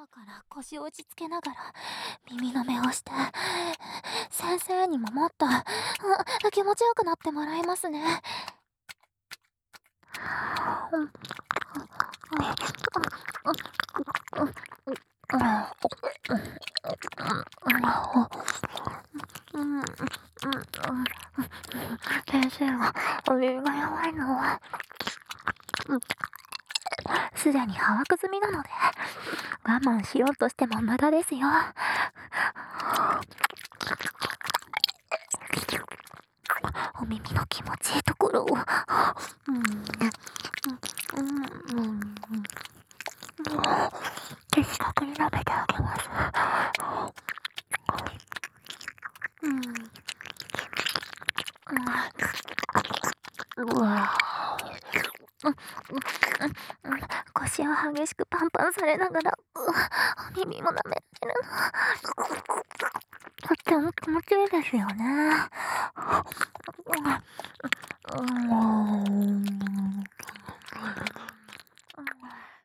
今から腰を落ち着けながら耳の目をして、先生にももっと気持ちよくなってもらいますね。先生はお耳が弱いのはすでに把握済みなので、我慢しようとしても無駄ですよ。お耳の気持ちいいところを、的確に舐めてあげます。うわ腰を激しくパンパンされながら、お耳も舐められるの。とっても気持ちいいですよね。